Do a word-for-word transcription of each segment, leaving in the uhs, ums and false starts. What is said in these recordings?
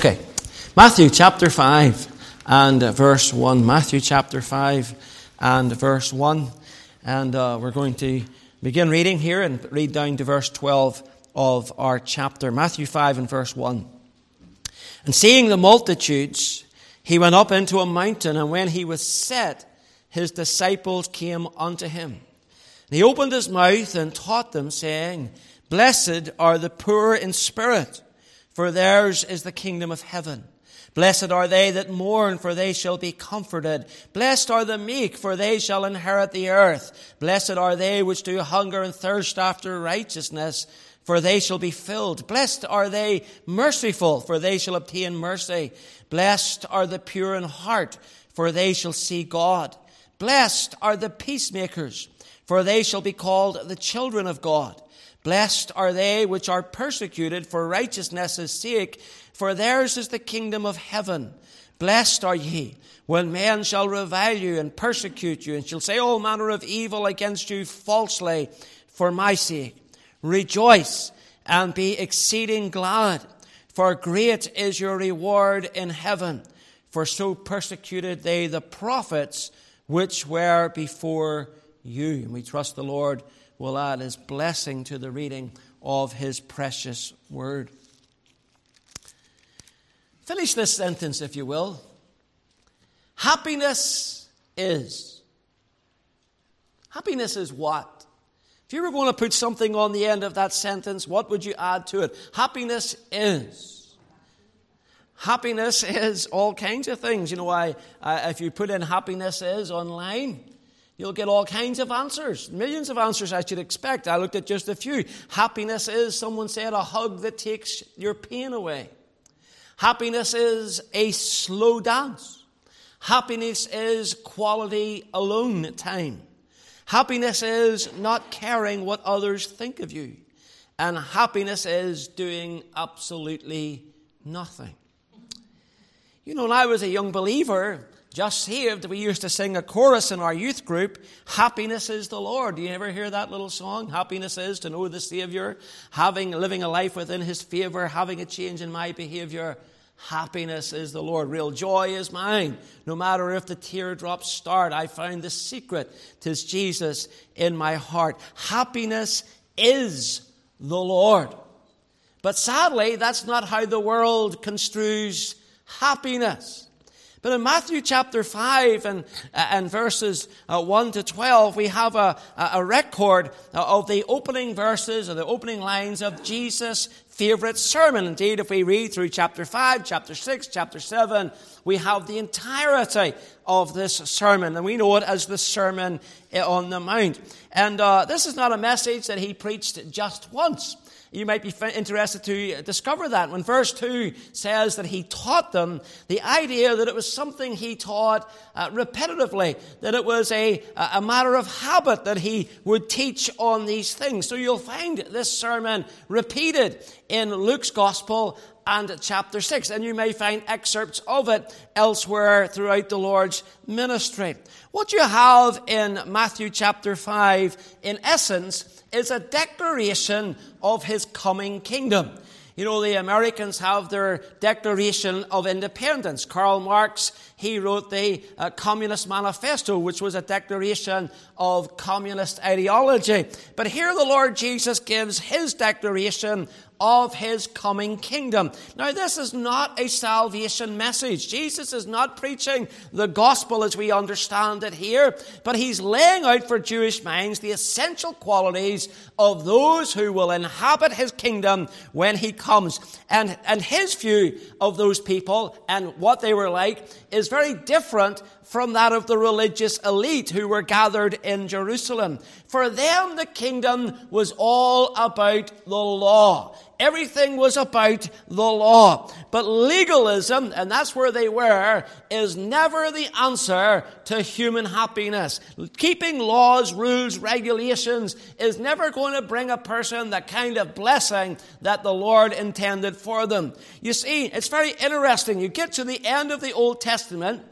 Okay, Matthew chapter five and verse one. Matthew chapter five and verse one. And uh, we're going to begin reading here and read down to verse twelve of our chapter. Matthew five and verse one. And seeing the multitudes, he went up into a mountain, and when he was set, his disciples came unto him. And he opened his mouth and taught them, saying, Blessed are the poor in spirit, for theirs is the kingdom of heaven. Blessed are they that mourn, for they shall be comforted. Blessed are the meek, for they shall inherit the earth. Blessed are they which do hunger and thirst after righteousness, for they shall be filled. Blessed are they merciful, for they shall obtain mercy. Blessed are the pure in heart, for they shall see God. Blessed are the peacemakers, for they shall be called the children of God. Blessed are they which are persecuted for righteousness' sake, for theirs is the kingdom of heaven. Blessed are ye, when men shall revile you and persecute you, and shall say all manner of evil against you falsely for my sake. Rejoice and be exceeding glad, for great is your reward in heaven. For so persecuted they the prophets which were before you. And we trust the Lord will add his blessing to the reading of his precious word. Finish this sentence, if you will. Happiness is. Happiness is what? If you were going to put something on the end of that sentence, what would you add to it? Happiness is. Happiness is all kinds of things. You know, I, I, if you put in happiness is online, you'll get all kinds of answers, millions of answers I should expect. I looked at just a few. Happiness is, someone said, a hug that takes your pain away. Happiness is a slow dance. Happiness is quality alone time. Happiness is not caring what others think of you. And happiness is doing absolutely nothing. You know, when I was a young believer, just saved, we used to sing a chorus in our youth group, Happiness is the Lord. Do you ever hear that little song? Happiness is to know the Savior, having, living a life within his favor, having a change in my behavior. Happiness is the Lord. Real joy is mine. No matter if the teardrops start, I find the secret. 'Tis Jesus in my heart. Happiness is the Lord. But sadly, that's not how the world construes happiness. But in Matthew chapter five and, and verses uh, one to twelve, we have a, a record of the opening verses or the opening lines of Jesus' favorite sermon. Indeed, if we read through chapter five, chapter six, chapter seven, we have the entirety of this sermon. And we know it as the Sermon on the Mount. And uh, this is not a message that he preached just once. You might be interested to discover that. When verse two says that he taught them, the idea that it was something he taught uh, repetitively, that it was a, a matter of habit that he would teach on these things. So you'll find this sermon repeated in Luke's Gospel and chapter six, and you may find excerpts of it elsewhere throughout the Lord's ministry. What you have in Matthew chapter five, in essence, is a declaration of his coming kingdom. You know, the Americans have their Declaration of Independence. Karl Marx, he wrote the uh, Communist Manifesto, which was a declaration of communist ideology. But here the Lord Jesus gives his declaration of his coming kingdom. Now, this is not a salvation message. Jesus is not preaching the gospel as we understand it here, but he's laying out for Jewish minds the essential qualities of those who will inhabit his kingdom when he comes. And, and his view of those people and what they were like is very different from that of the religious elite who were gathered in Jerusalem. For them, the kingdom was all about the law. Everything was about the law. But legalism, and that's where they were, is never the answer to human happiness. Keeping laws, rules, regulations is never going to bring a person the kind of blessing that the Lord intended for them. You see, it's very interesting. You get to the end of the Old Testament,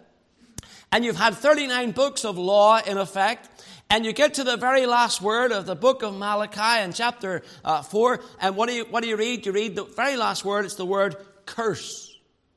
and you've had thirty-nine books of law in effect. And you get to the very last word of the book of Malachi in chapter uh, four. And what do you what do you read? You read the very last word. It's the word curse.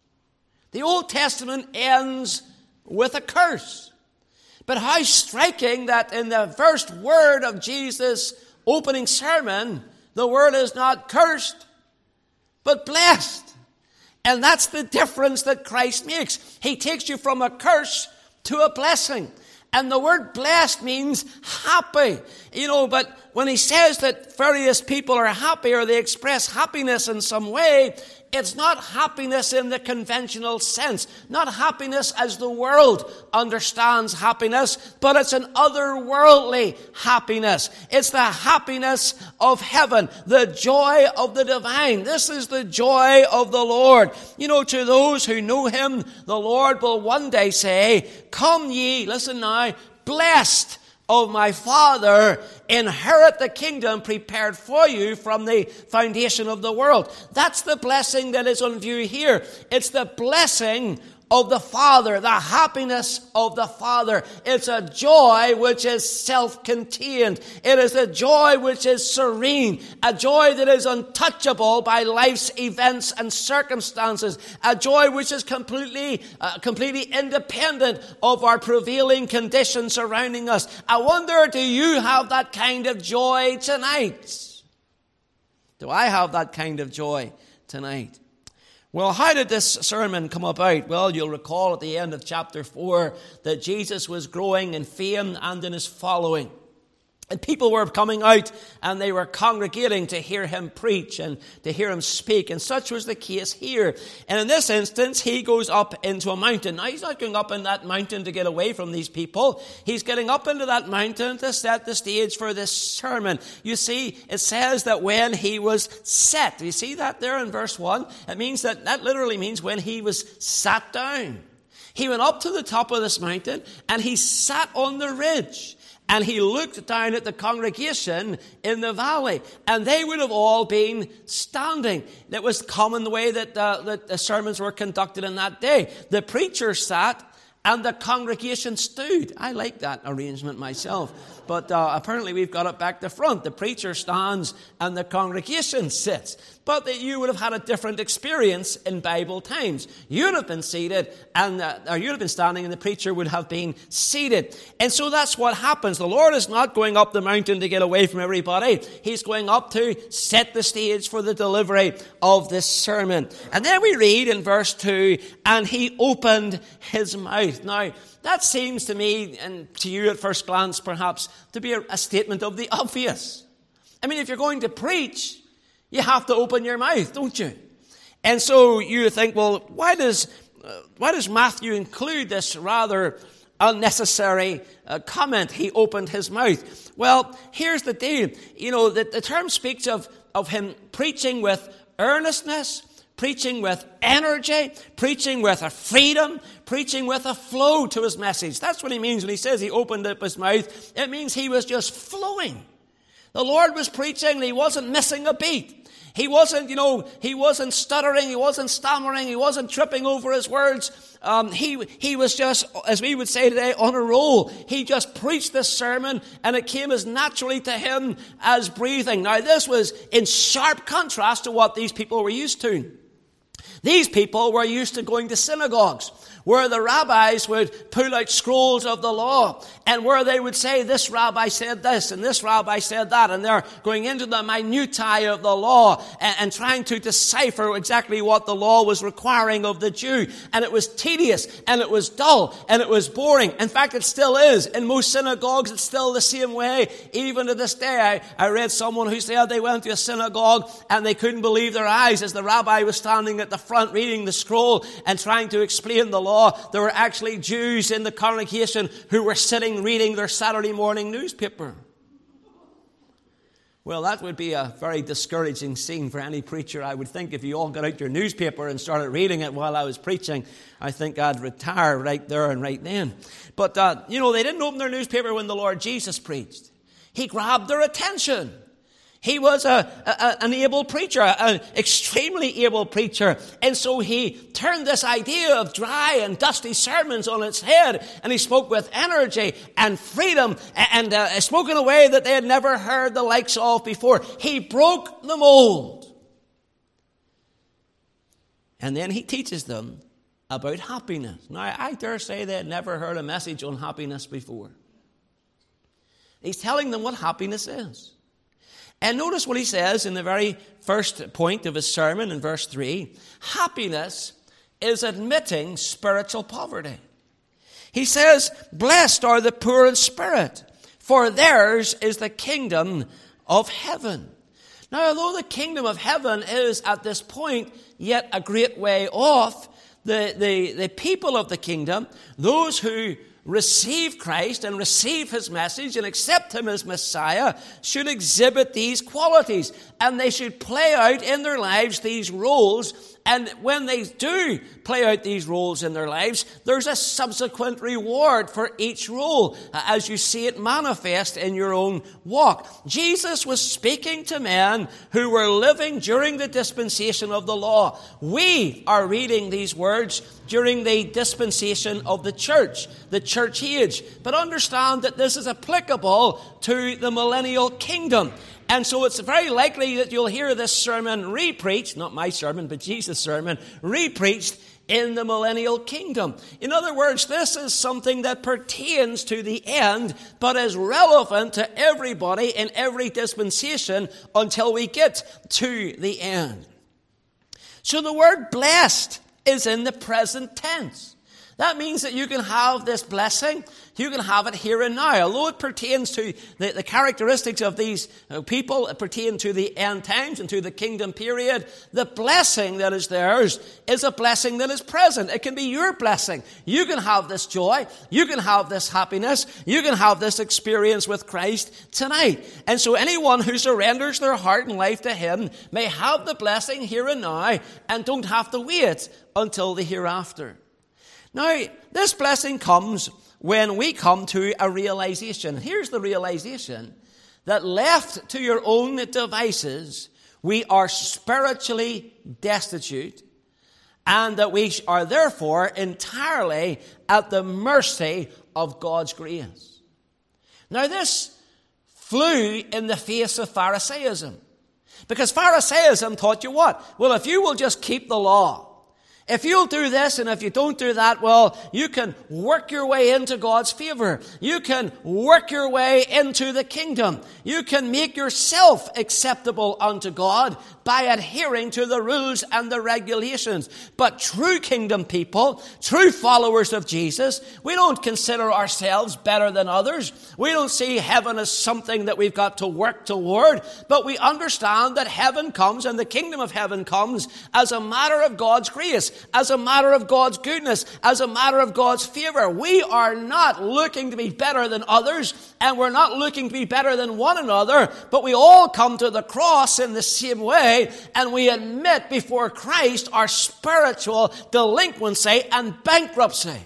The Old Testament ends with a curse. But how striking that in the first word of Jesus' opening sermon, the word is not cursed, but blessed. And that's the difference that Christ makes. He takes you from a curse to a blessing. And the word blessed means happy. You know, but when he says that various people are happy or they express happiness in some way, it's not happiness in the conventional sense. Not happiness as the world understands happiness, but it's an otherworldly happiness. It's the happiness of heaven, the joy of the divine. This is the joy of the Lord. You know, to those who know him, the Lord will one day say, "Come ye," listen now, "blessed of my Father, inherit the kingdom prepared for you from the foundation of the world." That's the blessing that is on view here. It's the blessing of the Father, the happiness of the Father. It's a joy which is self-contained. It is a joy which is serene, a joy that is untouchable by life's events and circumstances, a joy which is completely, uh, completely independent of our prevailing conditions surrounding us. I wonder, do you have that kind of joy tonight? Do I have that kind of joy tonight? Well, how did this sermon come about? Well, you'll recall at the end of chapter four that Jesus was growing in fame and in his following. And people were coming out and they were congregating to hear him preach and to hear him speak. And such was the case here. And in this instance, he goes up into a mountain. Now, he's not going up in that mountain to get away from these people. He's getting up into that mountain to set the stage for this sermon. You see, it says that when he was set. You see that there in verse one? It means that, that literally means when he was sat down. He went up to the top of this mountain and he sat on the ridge. And he looked down at the congregation in the valley. And they would have all been standing. That was common the way that, uh, that the sermons were conducted in that day. The preacher sat and the congregation stood. I like that arrangement myself. But uh, apparently we've got it back to front. The preacher stands and the congregation sits. But that you would have had a different experience in Bible times. You'd have been seated, and uh, or you'd have been standing, and the preacher would have been seated. And so that's what happens. The Lord is not going up the mountain to get away from everybody. He's going up to set the stage for the delivery of this sermon. And then we read in verse two, "And he opened his mouth." Now, that seems to me, and to you at first glance perhaps, to be a, a statement of the obvious. I mean, if you're going to preach, you have to open your mouth, don't you? And so you think, well, why does uh, why does Matthew include this rather unnecessary uh, comment? He opened his mouth. Well, here's the deal. You know, the, the term speaks of, of him preaching with earnestness, preaching with energy, preaching with a freedom, preaching with a flow to his message. That's what he means when he says he opened up his mouth. It means he was just flowing. The Lord was preaching and he wasn't missing a beat. He wasn't, you know, he wasn't stuttering, he wasn't stammering, he wasn't tripping over his words. Um, he, he was just, as we would say today, on a roll. He just preached this sermon and it came as naturally to him as breathing. Now, this was in sharp contrast to what these people were used to. These people were used to going to synagogues, where the rabbis would pull out scrolls of the law, and where they would say, this rabbi said this, and this rabbi said that, and they're going into the minutiae of the law, and, and trying to decipher exactly what the law was requiring of the Jew. And it was tedious, and it was dull, and it was boring. In fact, it still is. In most synagogues, it's still the same way. Even to this day, I, I read someone who said they went to a synagogue, and they couldn't believe their eyes as the rabbi was standing at the front reading the scroll and trying to explain the law. There were actually Jews in the congregation who were sitting reading their Saturday morning newspaper. Well, that would be a very discouraging scene for any preacher. I would think if you all got out your newspaper and started reading it while I was preaching, I think I'd retire right there and right then. But, uh, you know, they didn't open their newspaper when the Lord Jesus preached. He grabbed their attention. He was a, a, an able preacher, an extremely able preacher. And so he turned this idea of dry and dusty sermons on its head. And he spoke with energy and freedom and uh, spoke in a way that they had never heard the likes of before. He broke the mold. And then he teaches them about happiness. Now, I dare say they had never heard a message on happiness before. He's telling them what happiness is. And notice what he says in the very first point of his sermon in verse three. Happiness is admitting spiritual poverty. He says, blessed are the poor in spirit, for theirs is the kingdom of heaven. Now, although the kingdom of heaven is at this point yet a great way off, the, the, the people of the kingdom, those who receive Christ and receive his message and accept him as Messiah, should exhibit these qualities. And they should play out in their lives these roles. And when they do play out these roles in their lives, there's a subsequent reward for each role as you see it manifest in your own walk. Jesus was speaking to men who were living during the dispensation of the law. We are reading these words during the dispensation of the church, the church age. But understand that this is applicable to the millennial kingdom. And so it's very likely that you'll hear this sermon re-preached, not my sermon, but Jesus' sermon, re-preached in the millennial kingdom. In other words, this is something that pertains to the end, but is relevant to everybody in every dispensation until we get to the end. So the word blessed is in the present tense. That means that you can have this blessing, you can have it here and now. Although it pertains to the, the characteristics of these people, it pertains to the end times and to the kingdom period, the blessing that is theirs is a blessing that is present. It can be your blessing. You can have this joy, you can have this happiness, you can have this experience with Christ tonight. And so anyone who surrenders their heart and life to him may have the blessing here and now and don't have to wait until the hereafter. Now, this blessing comes when we come to a realization. Here's the realization that left to your own devices, we are spiritually destitute and that we are therefore entirely at the mercy of God's grace. Now, this flew in the face of Pharisaism, because Pharisaism taught you what? Well, if you will just keep the law, if you'll do this and if you don't do that, well, you can work your way into God's favor. You can work your way into the kingdom. You can make yourself acceptable unto God by adhering to the rules and the regulations. But true kingdom people, true followers of Jesus, we don't consider ourselves better than others. We don't see heaven as something that we've got to work toward, but we understand that heaven comes and the kingdom of heaven comes as a matter of God's grace, as a matter of God's goodness, as a matter of God's favor. We are not looking to be better than others, and we're not looking to be better than one another, but we all come to the cross in the same way, and we admit before Christ our spiritual delinquency and bankruptcy.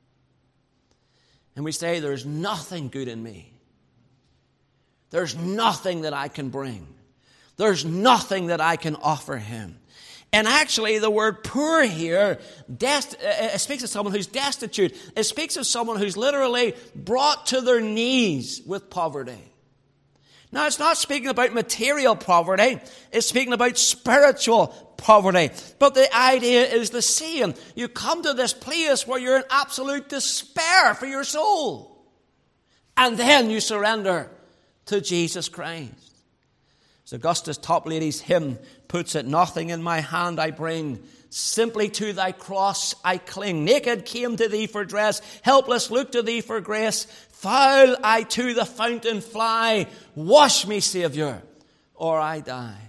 And we say, there's nothing good in me. There's nothing that I can bring. There's nothing that I can offer him. And actually, the word poor here dest- it speaks of someone who's destitute. It speaks of someone who's literally brought to their knees with poverty. Now, it's not speaking about material poverty. It's speaking about spiritual poverty. But the idea is the same. You come to this place where you're in absolute despair for your soul. And then you surrender to Jesus Christ. As Augustus Toplady's hymn puts it, nothing in my hand I bring, simply to thy cross I cling. Naked came to thee for dress, helpless look to thee for grace. Foul I to the fountain fly, wash me, Saviour, or I die.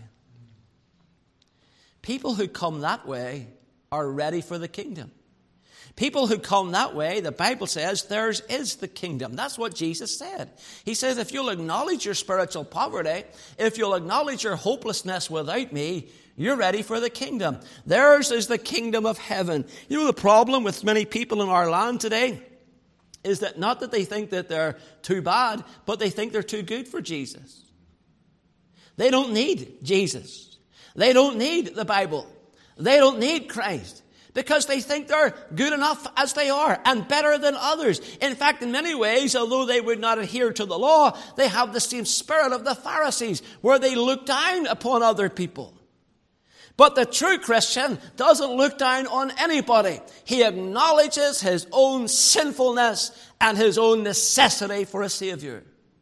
People who come that way are ready for the kingdom. People who come that way, the Bible says, theirs is the kingdom. That's what Jesus said. He says, if you'll acknowledge your spiritual poverty, if you'll acknowledge your hopelessness without me, you're ready for the kingdom. Theirs is the kingdom of heaven. You know, the problem with many people in our land today is that not that they think that they're too bad, but they think they're too good for Jesus. They don't need Jesus. They don't need the Bible. They don't need Christ, because they think they're good enough as they are and better than others. In fact, in many ways, although they would not adhere to the law, they have the same spirit of the Pharisees, where they look down upon other people. But the true Christian doesn't look down on anybody. He acknowledges his own sinfulness and his own necessity for a Savior.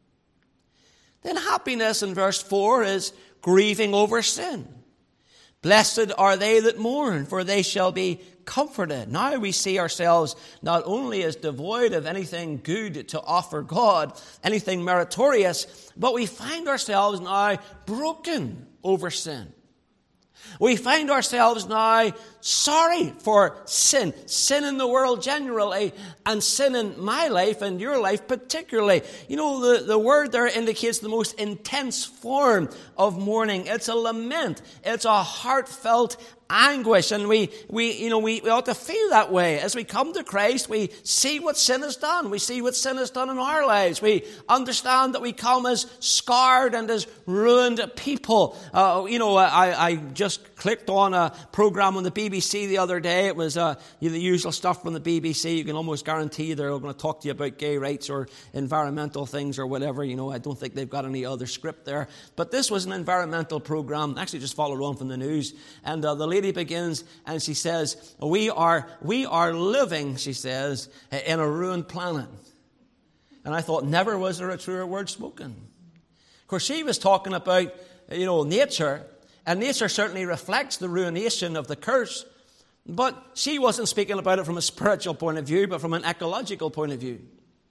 Then happiness in verse four is grieving over sin. Blessed are they that mourn, for they shall be comforted. Now we see ourselves not only as devoid of anything good to offer God, anything meritorious, but we find ourselves now broken over sin. We find ourselves now sorry for sin. Sin in the world generally, and sin in my life and your life particularly. You know, the, the word there indicates the most intense form of mourning. It's a lament. It's a heartfelt anguish. And we, we you know, we, we ought to feel that way. As we come to Christ, we see what sin has done. We see what sin has done in our lives. We understand that we come as scarred and as ruined people. Uh, you know, I, I just clicked on a program on the B B C the other day. It was uh, the usual stuff from the B B C. You can almost guarantee they're going to talk to you about gay rights or environmental things or whatever. You know, I don't think they've got any other script there. But this was an environmental program. Actually, just followed on from the news. And uh, the lady begins and she says, we are, we are living, she says, in a ruined planet. And I thought, never was there a truer word spoken. Of course, she was talking about, you know, nature. And nature certainly reflects the ruination of the curse. But she wasn't speaking about it from a spiritual point of view, but from an ecological point of view.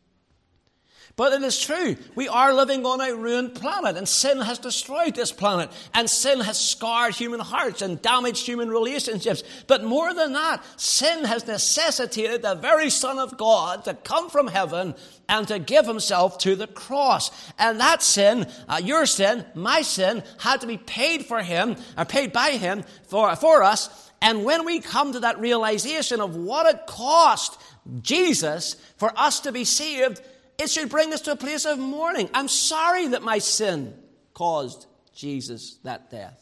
But it is true. We are living on a ruined planet, and sin has destroyed this planet, and sin has scarred human hearts and damaged human relationships. But more than that, sin has necessitated the very Son of God to come from heaven and to give himself to the cross. And that sin, uh, your sin, my sin, had to be paid for him, or paid by him for, for us. And when we come to that realization of what it cost Jesus for us to be saved, it should bring us to a place of mourning. I'm sorry that my sin caused Jesus that death.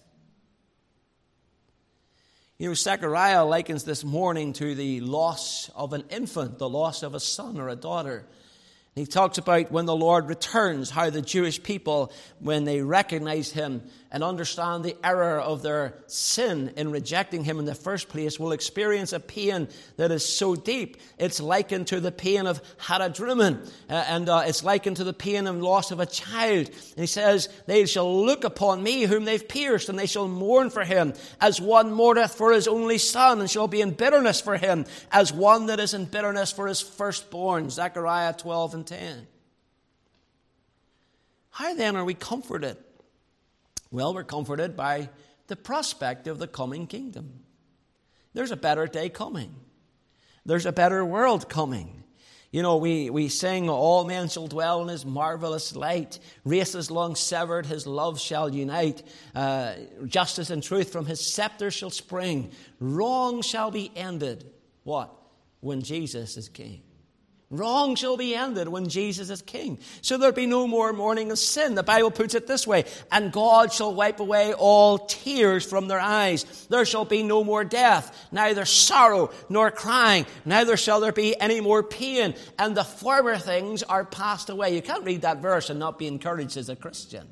You know, Zechariah likens this mourning to the loss of an infant, the loss of a son or a daughter. He talks about when the Lord returns, how the Jewish people, when they recognize him and understand the error of their sin in rejecting him in the first place, will experience a pain that is so deep. It's likened to the pain of Haradrimmon, uh, and uh, it's likened to the pain and loss of a child. And he says, they shall look upon me whom they've pierced, and they shall mourn for him, as one mourneth for his only son, and shall be in bitterness for him, as one that is in bitterness for his firstborn. Zechariah twelve and ten. How then are we comforted? Well, we're comforted by the prospect of the coming kingdom. There's a better day coming. There's a better world coming. You know, we, we sing, all men shall dwell in his marvelous light. Races long severed, his love shall unite. Uh, justice and truth from his scepter shall spring. Wrong shall be ended. What? When Jesus is king. Wrong shall be ended when Jesus is king. So there'll be no more mourning of sin. The Bible puts it this way, and God shall wipe away all tears from their eyes. There shall be no more death, neither sorrow nor crying, neither shall there be any more pain, and the former things are passed away. You can't read that verse and not be encouraged as a Christian.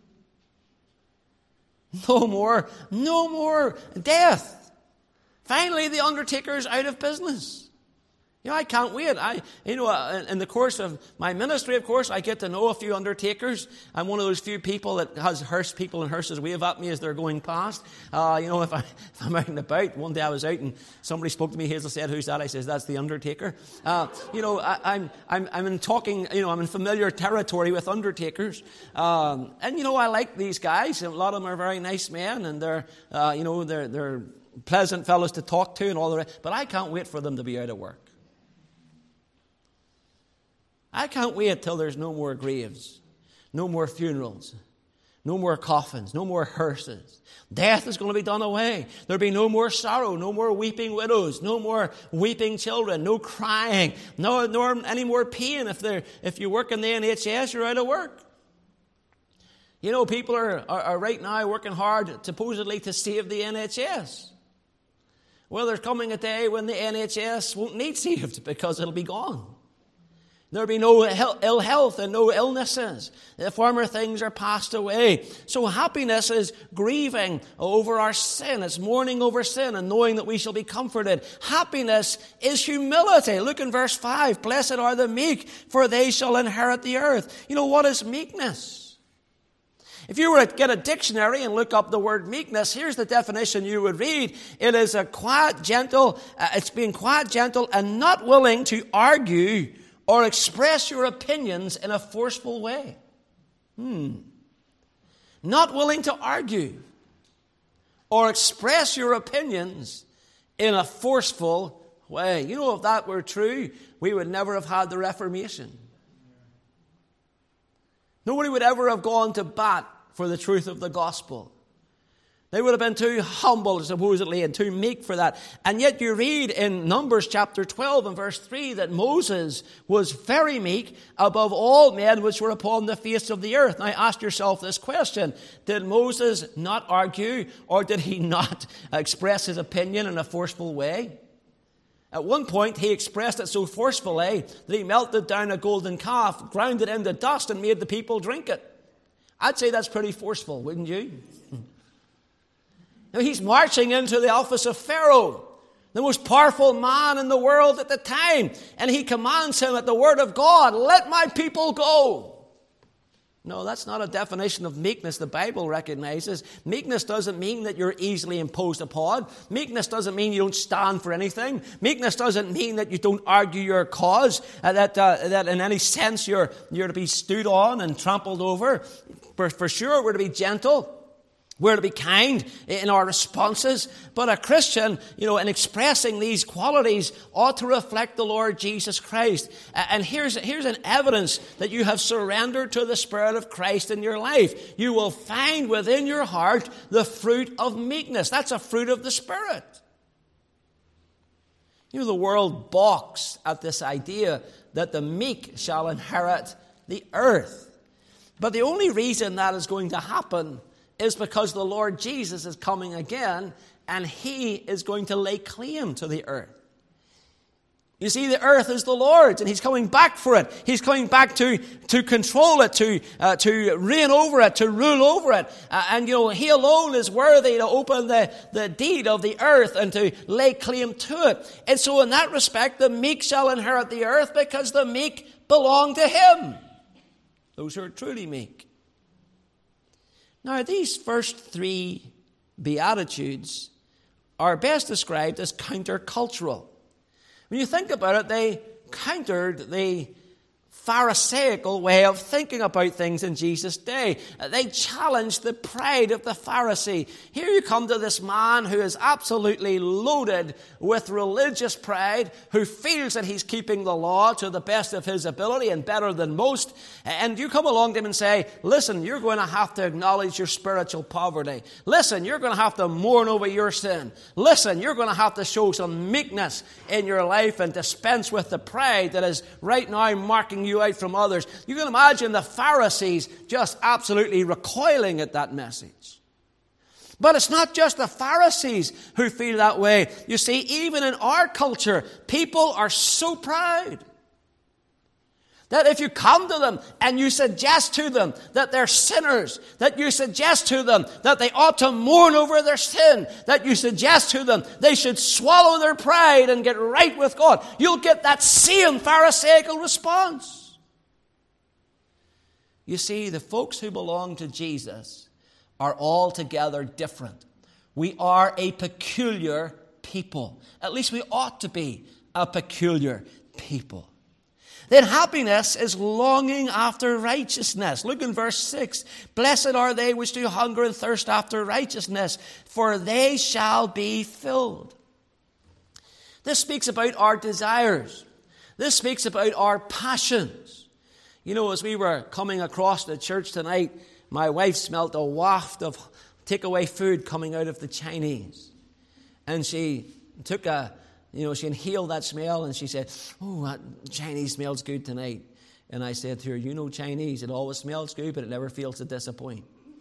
No more, no more death. Finally, the undertaker's out of business. You know, I can't wait. I, you know, in the course of my ministry, of course, I get to know a few undertakers. I'm one of those few people that has hearse people and hearses wave at me as they're going past. Uh, you know, if, I, if I'm out and about, one day I was out and somebody spoke to me. Hazel said, "Who's that?" I says, "That's the undertaker." Uh, you know, I, I'm, I'm, I'm in talking. You know, I'm in familiar territory with undertakers, um, and you know, I like these guys. A lot of them are very nice men, and they're, uh, you know, they're they're pleasant fellows to talk to and all the rest. But I can't wait for them to be out of work. I can't wait till there's no more graves, no more funerals, no more coffins, no more hearses. Death is going to be done away. There'll be no more sorrow, no more weeping widows, no more weeping children, no crying, no nor any more pain. If they're if you work in the N H S, you're out of work. You know, people are, are, are right now working hard, supposedly, to save the N H S. Well, there's coming a day when the N H S won't need saved because it'll be gone. There will be no ill health and no illnesses. The former things are passed away. So happiness is grieving over our sin. It's mourning over sin and knowing that we shall be comforted. Happiness is humility. Look in verse five. Blessed are the meek, for they shall inherit the earth. You know, what is meekness? If you were to get a dictionary and look up the word meekness, here's the definition you would read. It is a quiet, gentle, uh, it's being quiet, gentle, and not willing to argue or express your opinions in a forceful way. Hmm. Not willing to argue or express your opinions in a forceful way. You know, if that were true, we would never have had the Reformation. Nobody would ever have gone to bat for the truth of the gospel. They would have been too humble, supposedly, and too meek for that. And yet you read in Numbers chapter twelve and verse three that Moses was very meek above all men which were upon the face of the earth. Now ask yourself this question. Did Moses not argue, or did he not express his opinion in a forceful way? At one point he expressed it so forcefully that he melted down a golden calf, ground it into dust, and made the people drink it. I'd say that's pretty forceful, wouldn't you? Now he's marching into the office of Pharaoh, the most powerful man in the world at the time. And he commands him at the word of God, let my people go. No, that's not a definition of meekness the Bible recognizes. Meekness doesn't mean that you're easily imposed upon. Meekness doesn't mean you don't stand for anything. Meekness doesn't mean that you don't argue your cause, uh, that uh, that in any sense you're, you're to be stood on and trampled over. For, for sure, we're to be gentle. We're to be kind in our responses. But a Christian, you know, in expressing these qualities ought to reflect the Lord Jesus Christ. And here's, here's an evidence that you have surrendered to the Spirit of Christ in your life. You will find within your heart the fruit of meekness. That's a fruit of the Spirit. You know, the world balks at this idea that the meek shall inherit the earth. But the only reason that is going to happen is because the Lord Jesus is coming again, and He is going to lay claim to the earth. You see, the earth is the Lord's, and He's coming back for it. He's coming back to, to control it, to, uh, to reign over it, to rule over it. Uh, and, you know, He alone is worthy to open the, the deed of the earth and to lay claim to it. And so in that respect, the meek shall inherit the earth because the meek belong to Him. Those who are truly meek. Now, these first three Beatitudes are best described as countercultural. When you think about it, they countered the Pharisaical way of thinking about things in Jesus' day. They challenged the pride of the Pharisee. Here you come to this man who is absolutely loaded with religious pride, who feels that he's keeping the law to the best of his ability and better than most. And you come along to him and say, listen, you're going to have to acknowledge your spiritual poverty. Listen, you're going to have to mourn over your sin. Listen, you're going to have to show some meekness in your life and dispense with the pride that is right now marking you out from others. You can imagine the Pharisees just absolutely recoiling at that message. But it's not just the Pharisees who feel that way. You see, even in our culture, people are so proud that if you come to them and you suggest to them that they're sinners, that you suggest to them that they ought to mourn over their sin, that you suggest to them they should swallow their pride and get right with God, you'll get that same Pharisaical response. You see, the folks who belong to Jesus are altogether different. We are a peculiar people. At least we ought to be a peculiar people. Then happiness is longing after righteousness. Look in verse six. Blessed are they which do hunger and thirst after righteousness, for they shall be filled. This speaks about our desires. This speaks about our passions. You know, as we were coming across the church tonight, my wife smelt a waft of takeaway food coming out of the Chinese. And she took a, you know, she inhaled that smell and she said, oh, that Chinese smells good tonight. And I said to her, you know Chinese, it always smells good, but it never fails to disappoint.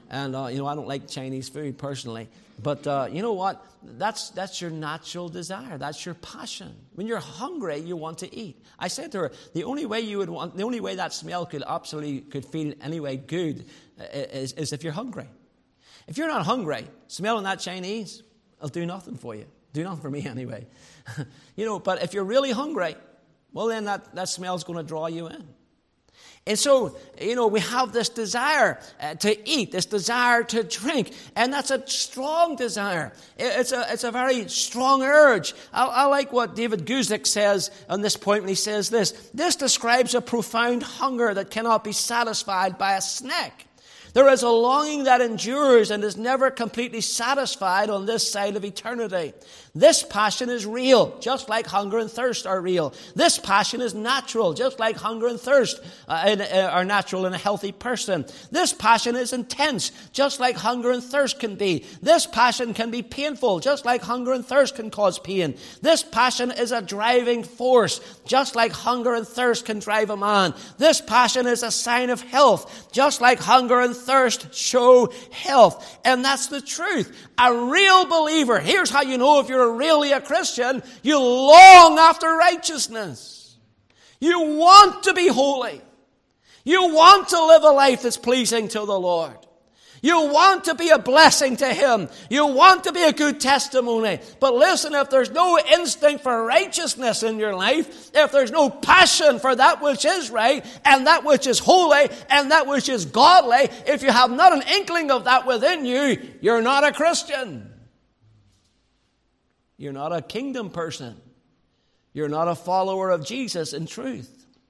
And, uh, you know, I don't like Chinese food personally. But uh, you know what? That's that's your natural desire. That's your passion. When you're hungry, you want to eat. I said to her, the only way you would want, the only way that smell could absolutely could feel anyway good is, is if you're hungry. If you're not hungry, smelling that Chinese will do nothing for you. Do nothing for me anyway. You know, but if you're really hungry, well then that, that smell's going to draw you in. And so, you know, we have this desire uh, to eat, this desire to drink, and that's a strong desire. It's a it's a very strong urge. I, I like what David Guzik says on this point when he says this. This describes a profound hunger that cannot be satisfied by a snack. There is a longing that endures and is never completely satisfied on this side of eternity. This passion is real, just like hunger and thirst are real. This passion is natural, just like hunger and thirst uh, in, uh, are natural in a healthy person. This passion is intense, just like hunger and thirst can be. This passion can be painful, just like hunger and thirst can cause pain. This passion is a driving force, just like hunger and thirst can drive a man. This passion is a sign of health, just like hunger and thirst show health. And that's the truth. A real believer, here's how you know if you're really a Christian, you long after righteousness. You want to be holy. You want to live a life that's pleasing to the Lord. You want to be a blessing to Him. You want to be a good testimony. But listen, if there's no instinct for righteousness in your life, if there's no passion for that which is right, and that which is holy, and that which is godly, if you have not an inkling of that within you, you're not a Christian. You're not a kingdom person. You're not a follower of Jesus in truth.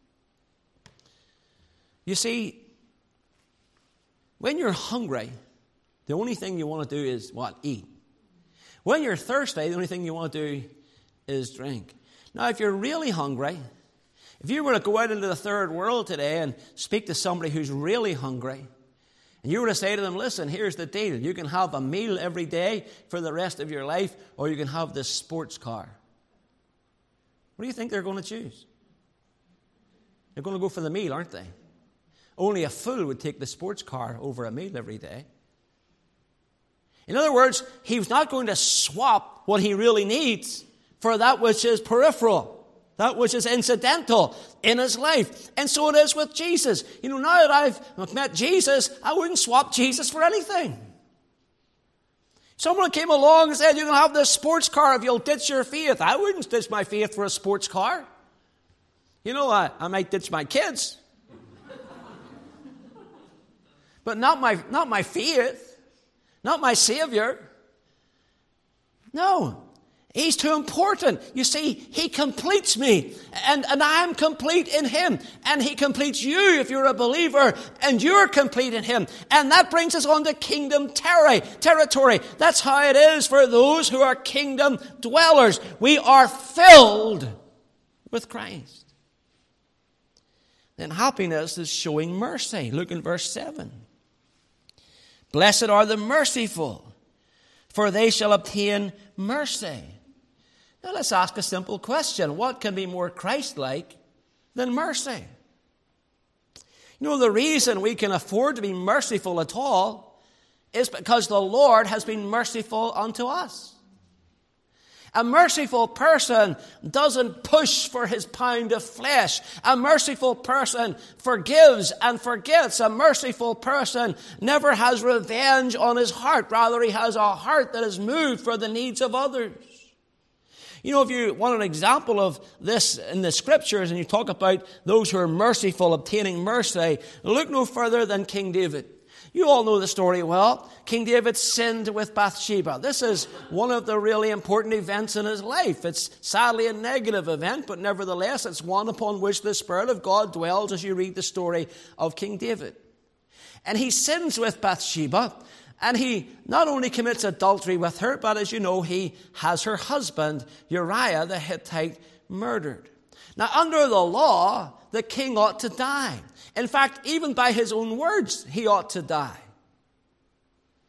You see, when you're hungry, the only thing you want to do is what? Eat. When you're thirsty, the only thing you want to do is drink. Now, if you're really hungry, if you were to go out into the third world today and speak to somebody who's really hungry, and you were to say to them, listen, here's the deal. You can have a meal every day for the rest of your life, or you can have this sports car. What do you think they're going to choose? They're going to go for the meal, aren't they? Only a fool would take the sports car over a meal every day. In other words, he's not going to swap what he really needs for that which is peripheral, that which is incidental in his life. And so it is with Jesus. You know, now that I've met Jesus, I wouldn't swap Jesus for anything. Someone came along and said, you can have this sports car if you'll ditch your faith. I wouldn't ditch my faith for a sports car. You know, I, I might ditch my kids. But not my not my faith, not my Savior. No, He's too important. You see, He completes me, and, and I'm complete in Him. And He completes you if you're a believer, and you're complete in Him. And that brings us on to kingdom ter- territory. That's how it is for those who are kingdom dwellers. We are filled with Christ. Then happiness is showing mercy. Look in verse seven. Blessed are the merciful, for they shall obtain mercy. Now let's ask a simple question. What can be more Christ-like than mercy? You know, the reason we can afford to be merciful at all is because the Lord has been merciful unto us. A merciful person doesn't push for his pound of flesh. A merciful person forgives and forgets. A merciful person never has revenge on his heart. Rather, he has a heart that is moved for the needs of others. You know, if you want an example of this in the Scriptures and you talk about those who are merciful obtaining mercy, look no further than King David. You all know the story well. King David sinned with Bathsheba. This is one of the really important events in his life. It's sadly a negative event, but nevertheless it's one upon which the Spirit of God dwells as you read the story of King David. And he sins with Bathsheba, and he not only commits adultery with her, but as you know, he has her husband, Uriah the Hittite, murdered. Now, under the law, the king ought to die. In fact, even by his own words, he ought to die.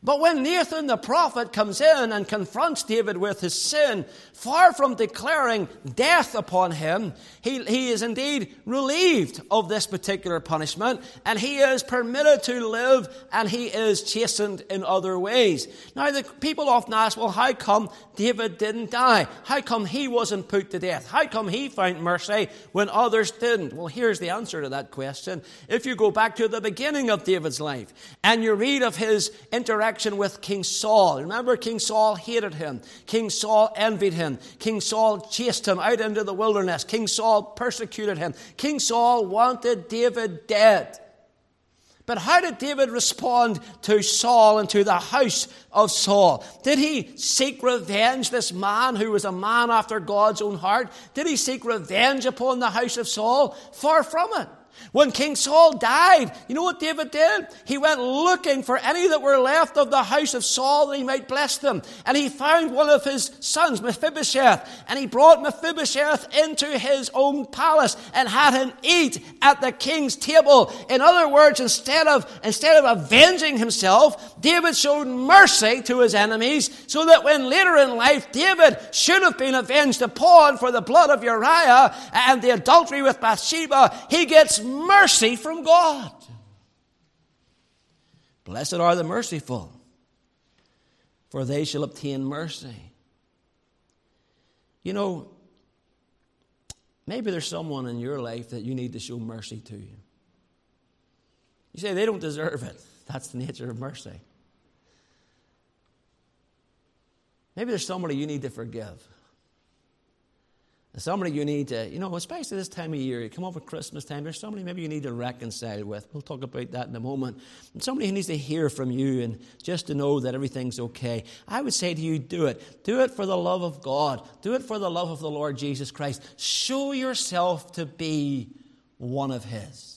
But when Nathan the prophet comes in and confronts David with his sin, far from declaring death upon him, he, he is indeed relieved of this particular punishment, and he is permitted to live, and he is chastened in other ways. Now, the people often ask, well, how come David didn't die? How come he wasn't put to death? How come he found mercy when others didn't? Well, here's the answer to that question. If you go back to the beginning of David's life, and you read of his interaction with King Saul. Remember, King Saul hated him. King Saul envied him. King Saul chased him out into the wilderness. King Saul persecuted him. King Saul wanted David dead. But how did David respond to Saul and to the house of Saul? Did he seek revenge, this man who was a man after God's own heart? Did he seek revenge upon the house of Saul? Far from it. When King Saul died, you know what David did? He went looking for any that were left of the house of Saul that he might bless them. And he found one of his sons, Mephibosheth, and he brought Mephibosheth into his own palace and had him eat at the king's table. In other words, instead of, instead of avenging himself, David showed mercy to his enemies, so that when later in life David should have been avenged upon for the blood of Uriah and the adultery with Bathsheba, he gets mercy from God. Blessed are the merciful, for they shall obtain mercy. You know, maybe there's someone in your life that you need to show mercy to. You say they don't deserve it. That's the nature of mercy. Maybe there's somebody you need to forgive. Somebody you need to, you know, especially this time of year, you come up at Christmas time, there's somebody maybe you need to reconcile with. We'll talk about that in a moment. And somebody who needs to hear from you and just to know that everything's okay. I would say to you, do it. Do it for the love of God. Do it for the love of the Lord Jesus Christ. Show yourself to be one of His.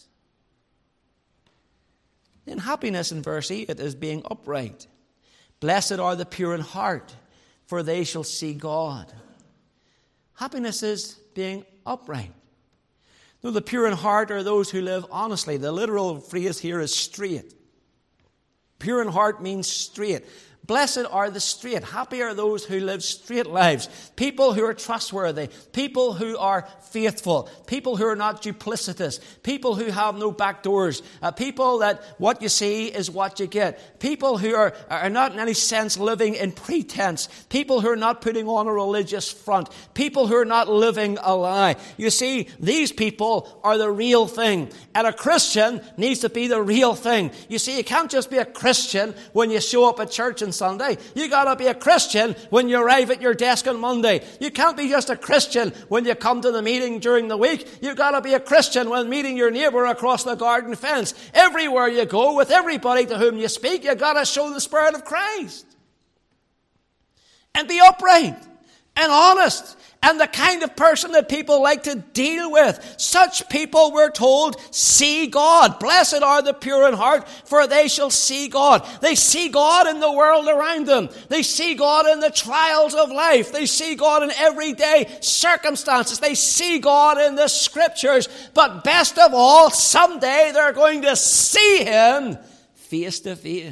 Then happiness in verse eight is being upright. Blessed are the pure in heart, for they shall see God. Happiness is being upright. No, the pure in heart are those who live honestly. The literal phrase here is straight. Pure in heart means straight. Blessed are the straight. Happy are those who live straight lives. People who are trustworthy. People who are faithful. People who are not duplicitous. People who have no back doors. Uh, people that what you see is what you get. People who are, are not in any sense living in pretense. People who are not putting on a religious front. People who are not living a lie. You see, these people are the real thing. And a Christian needs to be the real thing. You see, you can't just be a Christian when you show up at church and Sunday. You got to be a Christian when you arrive at your desk on Monday. You can't be just a Christian when you come to the meeting during the week. You got to be a Christian when meeting your neighbor across the garden fence. Everywhere you go, with everybody to whom you speak, you got to show the Spirit of Christ. And be upright and honest and the kind of person that people like to deal with. Such people, we're told, see God. Blessed are the pure in heart, for they shall see God. They see God in the world around them. They see God in the trials of life. They see God in everyday circumstances. They see God in the Scriptures. But best of all, someday they're going to see Him face to face.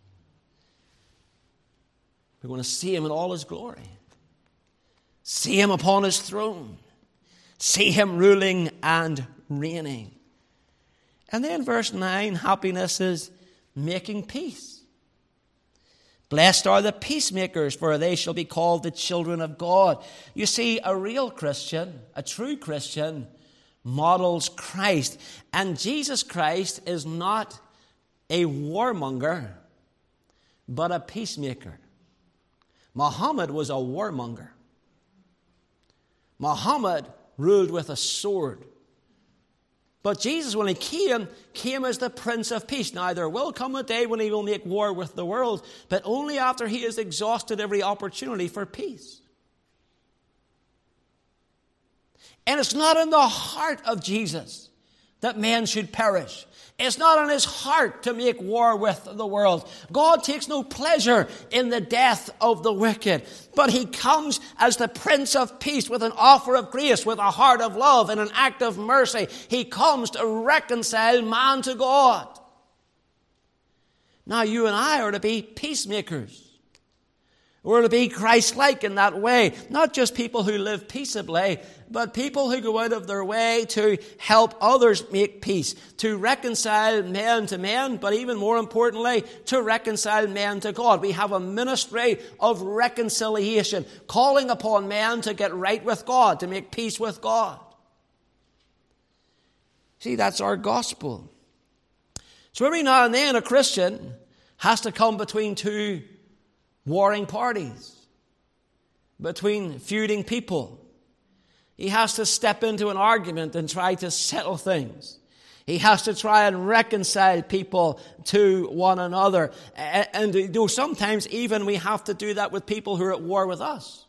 We're going to see Him in all His glory. See Him upon His throne. See Him ruling and reigning. And then verse nine, happiness is making peace. Blessed are the peacemakers, for they shall be called the children of God. You see, a real Christian, a true Christian, models Christ. And Jesus Christ is not a warmonger, but a peacemaker. Muhammad was a warmonger. Muhammad ruled with a sword. But Jesus, when He came, came as the Prince of Peace. Now, there will come a day when He will make war with the world, but only after He has exhausted every opportunity for peace. And it's not in the heart of Jesus that man should perish. It's not in His heart to make war with the world. God takes no pleasure in the death of the wicked. But He comes as the Prince of Peace with an offer of grace, with a heart of love and an act of mercy. He comes to reconcile man to God. Now you and I are to be peacemakers. We're to be Christ-like in that way. Not just people who live peaceably, but people who go out of their way to help others make peace, to reconcile men to men, but even more importantly, to reconcile men to God. We have a ministry of reconciliation, calling upon men to get right with God, to make peace with God. See, that's our gospel. So every now and then a Christian has to come between two warring parties, between feuding people. He has to step into an argument and try to settle things. He has to try and reconcile people to one another. And, and though sometimes even we have to do that with people who are at war with us.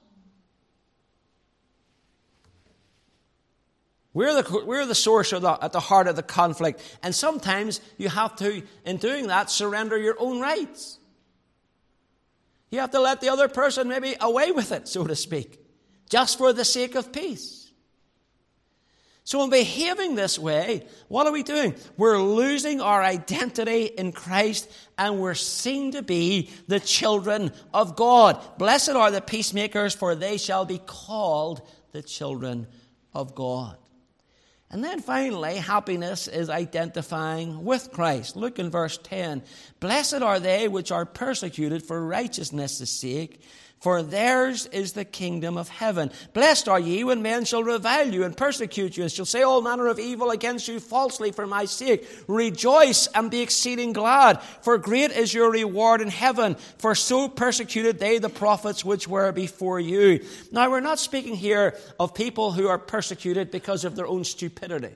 We're the, we're the source of the, at the heart of the conflict. And sometimes you have to, in doing that, surrender your own rights. You have to let the other person maybe away with it, so to speak, just for the sake of peace. So in behaving this way, what are we doing? We're losing our identity in Christ, and we're seen to be the children of God. Blessed are the peacemakers, for they shall be called the children of God. And then finally, happiness is identifying with Christ. Look in verse ten. Blessed are they which are persecuted for righteousness' sake, for theirs is the kingdom of heaven. Blessed are ye when men shall revile you and persecute you, and shall say all manner of evil against you falsely for my sake. Rejoice and be exceeding glad, for great is your reward in heaven. For so persecuted they the prophets which were before you. Now, we're not speaking here of people who are persecuted because of their own stupidity.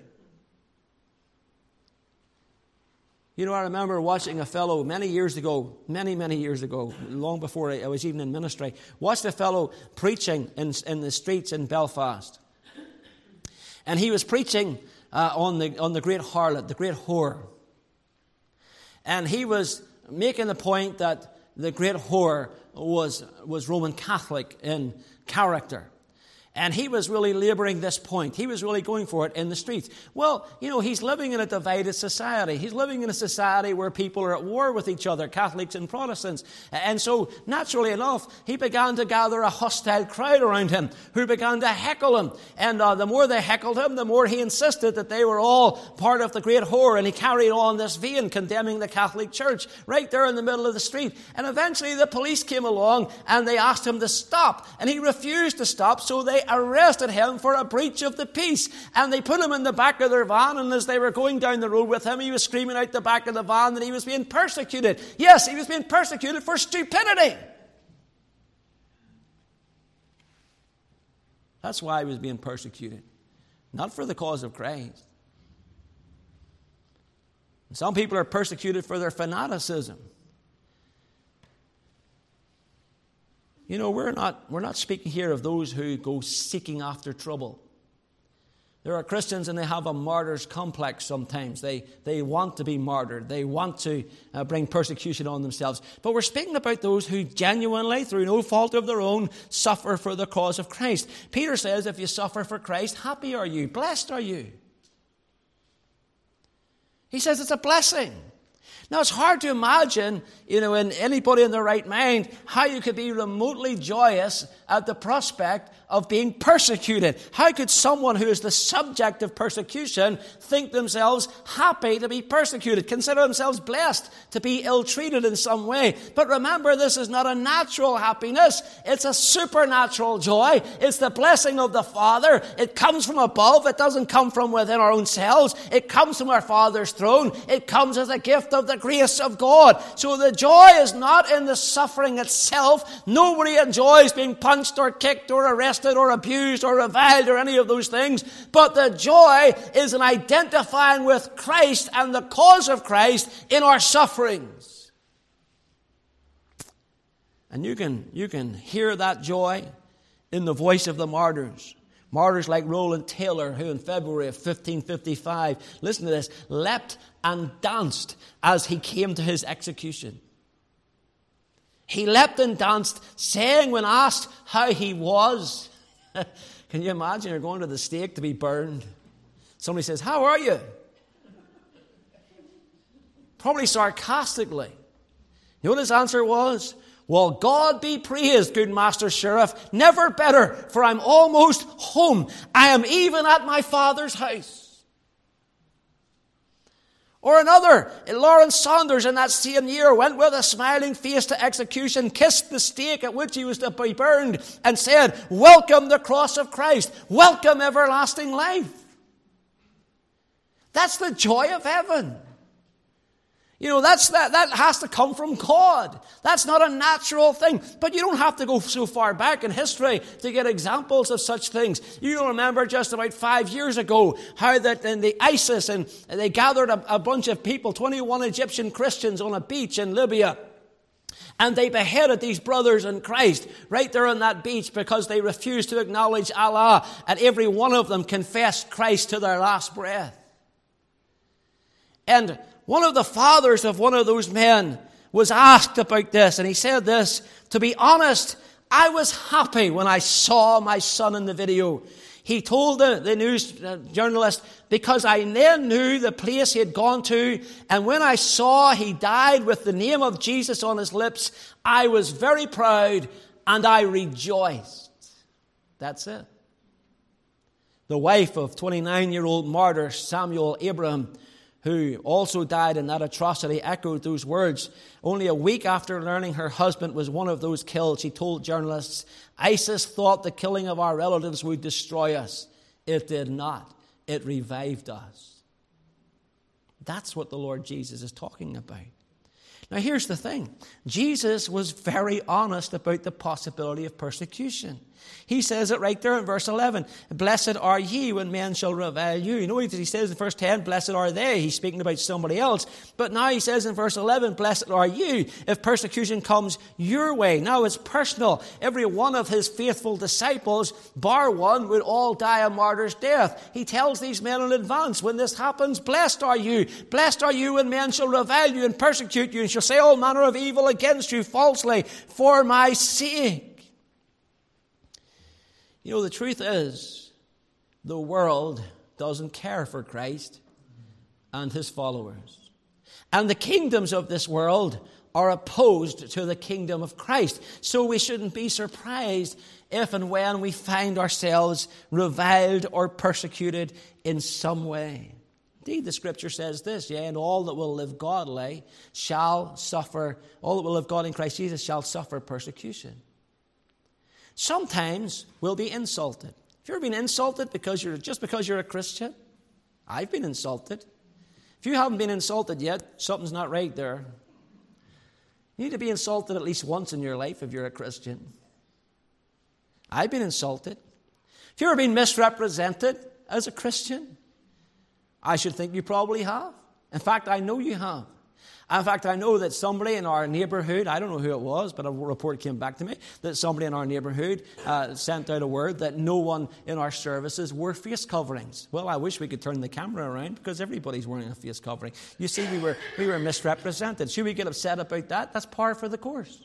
You know, I remember watching a fellow many years ago, many, many years ago, long before I was even in ministry, watched a fellow preaching in, in the streets in Belfast. And he was preaching uh, on the on the great harlot, the great whore. And he was making the point that the great whore was, was Roman Catholic in character. And he was really laboring this point. He was really going for it in the streets. Well, you know, he's living in a divided society. He's living in a society where people are at war with each other, Catholics and Protestants. And so, naturally enough, he began to gather a hostile crowd around him who began to heckle him. And uh, the more they heckled him, the more he insisted that they were all part of the great whore. And he carried on this vein, condemning the Catholic Church right there in the middle of the street. And eventually the police came along and they asked him to stop. And he refused to stop, so they arrested him for a breach of the peace. And they put him in the back of their van, and as they were going down the road with him, he was screaming out the back of the van that he was being persecuted. Yes, he was being persecuted for stupidity. That's why he was being persecuted. Not for the cause of Christ. Some people are persecuted for their fanaticism. You know, we're not, we're not speaking here of those who go seeking after trouble. There are Christians and they have a martyr's complex sometimes. They, they want to be martyred. They want to uh, bring persecution on themselves. But we're speaking about those who genuinely, through no fault of their own, suffer for the cause of Christ. Peter says, if you suffer for Christ, happy are you, blessed are you. He says it's a blessing. Now, it's hard to imagine, you know, in anybody in their right mind, how you could be remotely joyous at the prospect of being persecuted. How could someone who is the subject of persecution think themselves happy to be persecuted, consider themselves blessed to be ill-treated in some way? But remember, this is not a natural happiness. It's a supernatural joy. It's the blessing of the Father. It comes from above. It doesn't come from within our own selves. It comes from our Father's throne. It comes as a gift of the grace of God. So the joy is not in the suffering itself. Nobody enjoys being punched or kicked or arrested or abused or reviled or any of those things. But the joy is in identifying with Christ and the cause of Christ in our sufferings. And you can, you can hear that joy in the voice of the martyrs. Martyrs like Roland Taylor, who in February of fifteen fifty-five, listen to this, leapt and danced as he came to his execution. He leapt and danced, saying when asked how he was. Can you imagine you're going to the stake to be burned? Somebody says, how are you? Probably sarcastically. You know what his answer was? Well, God be praised, good Master Sheriff. Never better, for I'm almost home. I am even at my Father's house. Or another, Lawrence Saunders in that same year went with a smiling face to execution, kissed the stake at which he was to be burned, and said, welcome the cross of Christ. Welcome everlasting life. That's the joy of heaven. You know, that's that, that has to come from God. That's not a natural thing. But you don't have to go so far back in history to get examples of such things. You remember just about five years ago how that in the ISIS, and they gathered a, a bunch of people, twenty-one Egyptian Christians on a beach in Libya. And they beheaded these brothers in Christ right there on that beach because they refused to acknowledge Allah. And every one of them confessed Christ to their last breath. And one of the fathers of one of those men was asked about this, and he said this, to be honest, I was happy when I saw my son in the video. He told the, the news journalist, because I then knew the place he had gone to, and when I saw he died with the name of Jesus on his lips, I was very proud and I rejoiced. That's it. The wife of twenty-nine-year-old martyr Samuel Abraham, who also died in that atrocity, echoed those words. Only a week after learning her husband was one of those killed, she told journalists, ISIS thought the killing of our relatives would destroy us. It did not. It revived us. That's what the Lord Jesus is talking about. Now here's the thing. Jesus was very honest about the possibility of persecution. He says it right there in verse eleven. Blessed are ye when men shall revile you. You know what he says in verse ten? Blessed are they. He's speaking about somebody else. But now he says in verse eleven, blessed are you if persecution comes your way. Now it's personal. Every one of his faithful disciples, bar one, would all die a martyr's death. He tells these men in advance, when this happens, blessed are you. Blessed are you when men shall revile you and persecute you and shall say all manner of evil against you falsely for my sake. You know, the truth is, the world doesn't care for Christ and his followers. And the kingdoms of this world are opposed to the kingdom of Christ. So we shouldn't be surprised if and when we find ourselves reviled or persecuted in some way. Indeed, the scripture says this, yeah, and all that will live godly shall suffer, all that will live godly in Christ Jesus shall suffer persecution. Sometimes we'll be insulted. Have you ever been insulted because you're just because you're a Christian? I've been insulted. If you haven't been insulted yet, something's not right there. You need to be insulted at least once in your life if you're a Christian. I've been insulted. Have you ever been misrepresented as a Christian? I should think you probably have. In fact, I know you have. In fact, I know that somebody in our neighborhood, I don't know who it was, but a report came back to me, that somebody in our neighborhood uh, sent out a word that no one in our services wore face coverings. Well, I wish we could turn the camera around because everybody's wearing a face covering. You see, we were, we were misrepresented. Should we get upset about that? That's par for the course.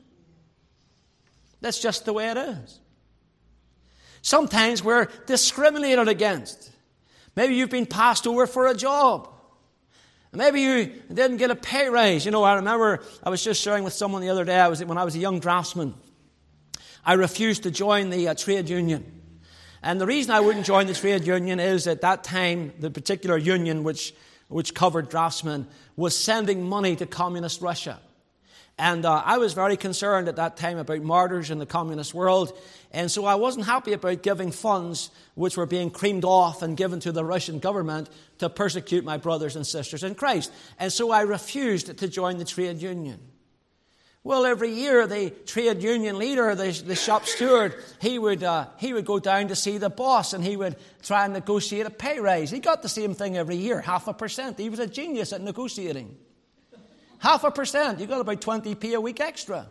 That's just the way it is. Sometimes we're discriminated against. Maybe you've been passed over for a job. Maybe you didn't get a pay raise. You know, I remember I was just sharing with someone the other day, I was when I was a young draftsman, I refused to join the uh, trade union. And the reason I wouldn't join the trade union is at that time, the particular union which, which covered draftsmen was sending money to communist Russia. And uh, I was very concerned at that time about martyrs in the communist world. And so I wasn't happy about giving funds which were being creamed off and given to the Russian government to persecute my brothers and sisters in Christ. And so I refused to join the trade union. Well, every year the trade union leader, the, the shop steward, he would uh, he would go down to see the boss and he would try and negotiate a pay raise. He got the same thing every year, half a percent. He was a genius at negotiating. Half a percent. You got about twenty p a week extra.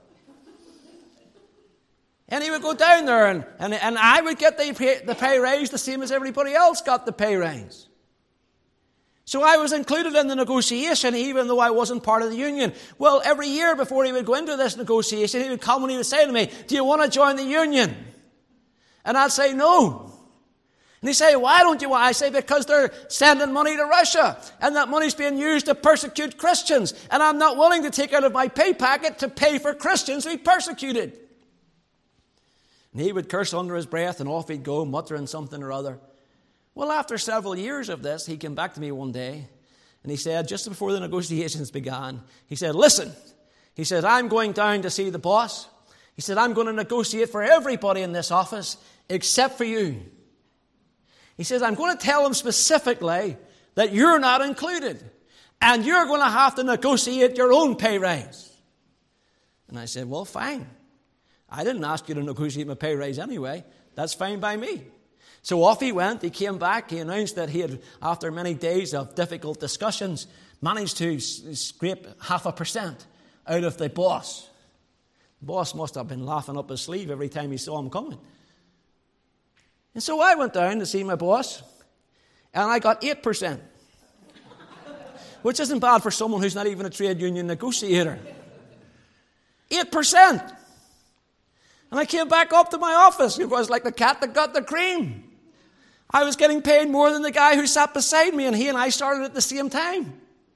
And he would go down there and, and, and I would get the pay, the pay raise the same as everybody else got the pay raise. So I was included in the negotiation even though I wasn't part of the union. Well, every year before he would go into this negotiation, he would come and he would say to me, do you want to join the union? And I'd say no. And they say, why don't you want? I say, because they're sending money to Russia, and that money's being used to persecute Christians, and I'm not willing to take out of my pay packet to pay for Christians to be persecuted. And he would curse under his breath, and off he'd go, muttering something or other. Well, after several years of this, he came back to me one day, and he said, just before the negotiations began, he said, listen, he said, I'm going down to see the boss. He said, I'm going to negotiate for everybody in this office except for you. He says, I'm going to tell him specifically that you're not included, and you're going to have to negotiate your own pay raise. And I said, well, fine. I didn't ask you to negotiate my pay raise anyway. That's fine by me. So off he went. He came back. He announced that he had, after many days of difficult discussions, managed to scrape half a percent out of the boss. The boss must have been laughing up his sleeve every time he saw him coming. And so I went down to see my boss, and I got eight percent, which isn't bad for someone who's not even a trade union negotiator. eight percent. And I came back up to my office. It was like the cat that got the cream. I was getting paid more than the guy who sat beside me, and he and I started at the same time.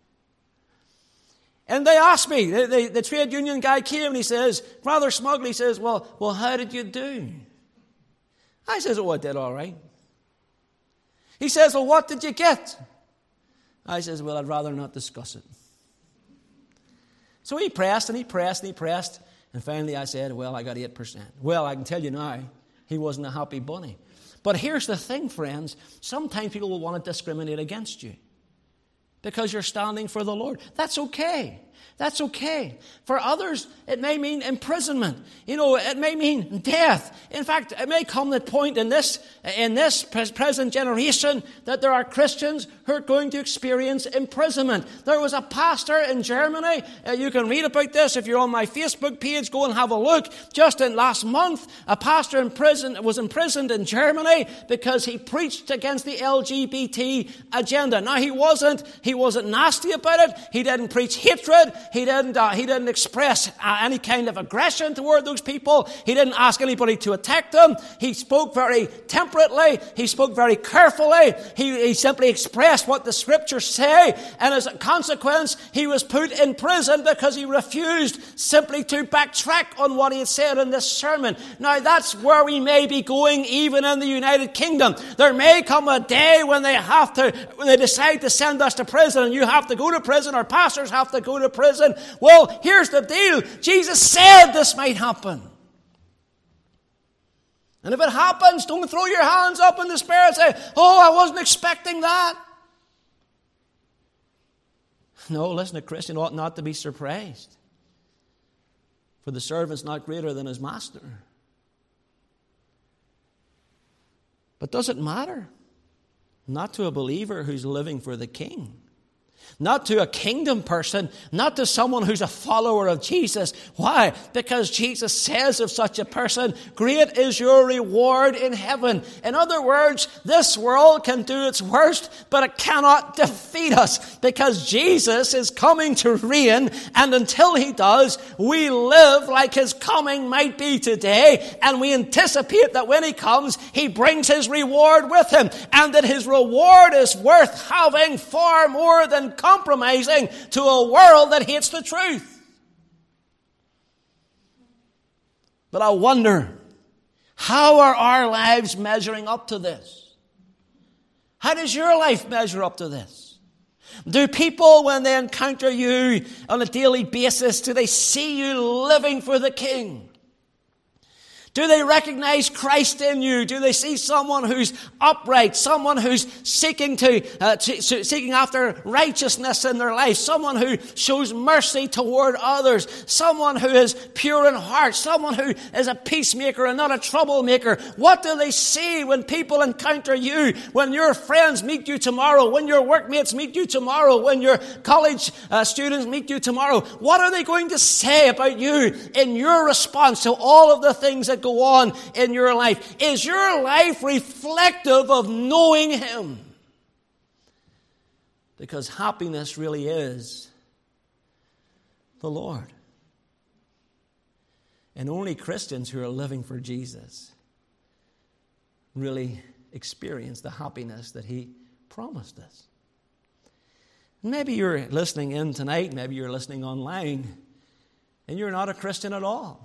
And they asked me, the, the, the trade union guy came and he says, rather smugly, he says, well, well, how did you do? I says, oh, I did all right. He says, well, what did you get? I says, well, I'd rather not discuss it. So he pressed and he pressed and he pressed. And finally I said, well, I got eight percent. Well, I can tell you now, he wasn't a happy bunny. But here's the thing, friends. Sometimes people will want to discriminate against you because you're standing for the Lord. That's okay. That's okay. For others, it may mean imprisonment. You know, it may mean death. In fact, it may come to the point in this, in this present generation that there are Christians who are going to experience imprisonment. There was a pastor in Germany. Uh, you can read about this if you're on my Facebook page. Go and have a look. Just in last month, a pastor in prison was imprisoned in Germany because he preached against the L G B T agenda. Now, he wasn't, he wasn't nasty about it. He didn't preach hatred. He didn't, uh, he didn't express uh, any kind of aggression toward those people. He didn't ask anybody to attack them. He spoke very temperately. He spoke very carefully. He, he simply expressed what the scriptures say. And as a consequence, he was put in prison because he refused simply to backtrack on what he had said in this sermon. Now, that's where we may be going even in the United Kingdom. There may come a day when they have to, when they decide to send us to prison, and you have to go to prison, or pastors have to go to prison. Well, here's the deal. Jesus said this might happen. And if it happens, don't throw your hands up in despair and say, oh, I wasn't expecting that. No, listen, a Christian ought not to be surprised. For the servant's not greater than his master. But does it matter? Not to a believer who's living for the King. Not to a kingdom person, not to someone who's a follower of Jesus. Why? Because Jesus says of such a person, great is your reward in heaven. In other words, this world can do its worst, but it cannot defeat us, because Jesus is coming to reign, and until he does, we live like his coming might be today, and we anticipate that when he comes, he brings his reward with him, and that his reward is worth having far more than compromising to a world that hates the truth. But I wonder, how are our lives measuring up to this? How does your life measure up to this? Do people, when they encounter you on a daily basis, do they see you living for the King? Do they recognize Christ in you? Do they see someone who's upright, someone who's seeking to, uh, to seeking after righteousness in their life, someone who shows mercy toward others, someone who is pure in heart, someone who is a peacemaker and not a troublemaker? What do they see when people encounter you, when your friends meet you tomorrow, when your workmates meet you tomorrow, when your college uh, students meet you tomorrow? What are they going to say about you in your response to all of the things that go on in your life? Is your life reflective of knowing him? Because happiness really is the Lord. And only Christians who are living for Jesus really experience the happiness that He promised us. Maybe you're listening in tonight, maybe you're listening online, and you're not a Christian at all.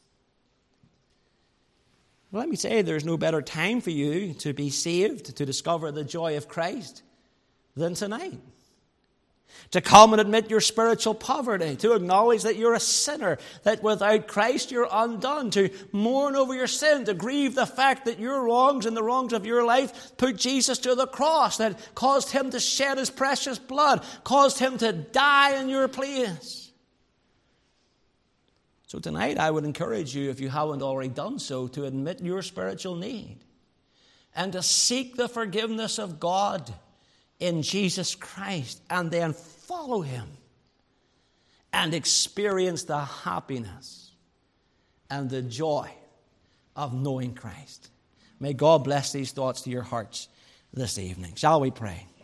Well, let me say, there's no better time for you to be saved, to discover the joy of Christ, than tonight. To come and admit your spiritual poverty, to acknowledge that you're a sinner, that without Christ you're undone, to mourn over your sin, to grieve the fact that your wrongs and the wrongs of your life put Jesus to the cross, that caused Him to shed His precious blood, caused Him to die in your place. So tonight I would encourage you, if you haven't already done so, to admit your spiritual need and to seek the forgiveness of God in Jesus Christ, and then follow Him and experience the happiness and the joy of knowing Christ. May God bless these thoughts to your hearts this evening. Shall we pray?